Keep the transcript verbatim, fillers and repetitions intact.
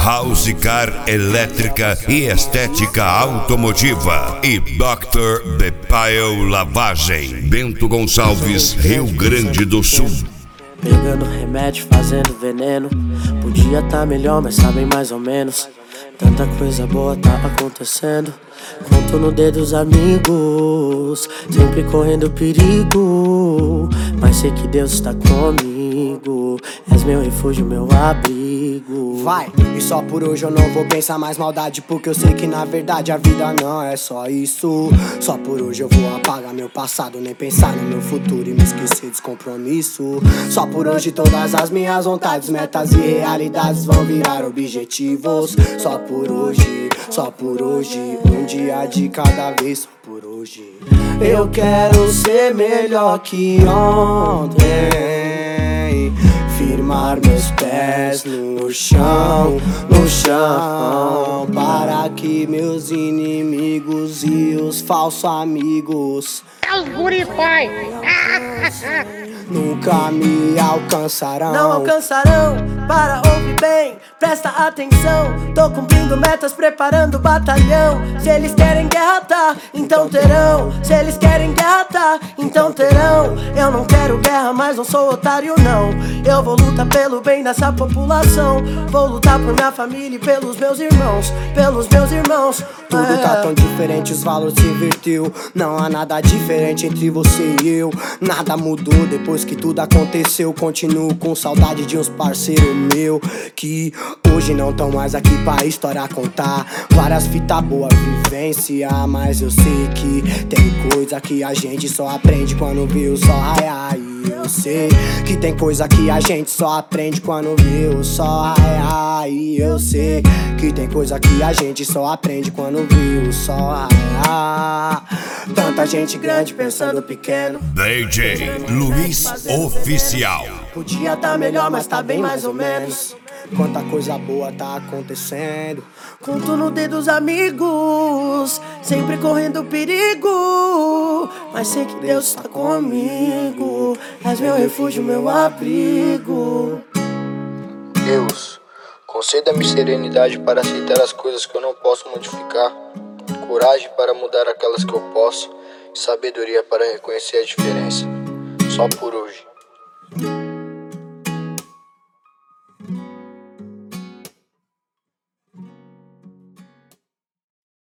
House Car elétrica e estética automotiva. E doutor Bepail Lavagem. Bento Gonçalves, Rio Grande do Sul. Pegando remédio, fazendo veneno. Podia tá melhor, mas tá bem mais ou menos. Tanta coisa boa tá acontecendo. Conto no dedo os amigos, sempre correndo perigo. Mas sei que Deus está comigo. És meu refúgio, meu abrigo. Vai, e só por hoje eu não vou pensar mais maldade, porque eu sei que na verdade a vida não é só isso. Só por hoje eu vou apagar meu passado, nem pensar no meu futuro e me esquecer dos compromissos. Só por hoje todas as minhas vontades, metas e realidades vão virar objetivos. Só por hoje, só por hoje, um dia de cada vez, só por hoje. Eu quero ser melhor que ontem, firmar meus pés no chão, no chão, para que meus inimigos e os falsos amigos nunca me alcançarão. Não alcançarão, para ouvir bem, presta atenção. Tô cumprindo metas, preparando batalhão. Se eles querem guerra, tá, então terão. Se eles querem guerra, tá, então terão. Eu não quero guerra, mas não sou otário não. Eu vou lutar pelo bem dessa população. Vou lutar por minha família e pelos meus irmãos. Pelos meus irmãos. Tudo é. tá tão diferente, os valores se inverteu. Não há nada diferente entre você e eu. Nada mudou depois que tudo aconteceu. Continuo com saudade de uns parceiros meu que hoje não tão mais aqui pra história contar. Várias fitas boas, vivência, mas eu sei que tem coisa que a gente só aprende quando vê o sol raiar. E eu sei que tem coisa que a gente só aprende quando vê o sol raiar. E eu sei que tem coisa que a gente só aprende quando vê o sol raiar. Tanta gente grande pensando pequeno. D J Luiz Oficial. Podia tá melhor, mas tá bem mais ou menos. Quanta coisa boa tá acontecendo. Conto no dedo os amigos, sempre correndo perigo. Mas sei que Deus está comigo. És meu refúgio, meu abrigo. Deus, conceda-me serenidade para aceitar as coisas que eu não posso modificar, coragem para mudar aquelas que eu posso, e sabedoria para reconhecer a diferença. Só por hoje.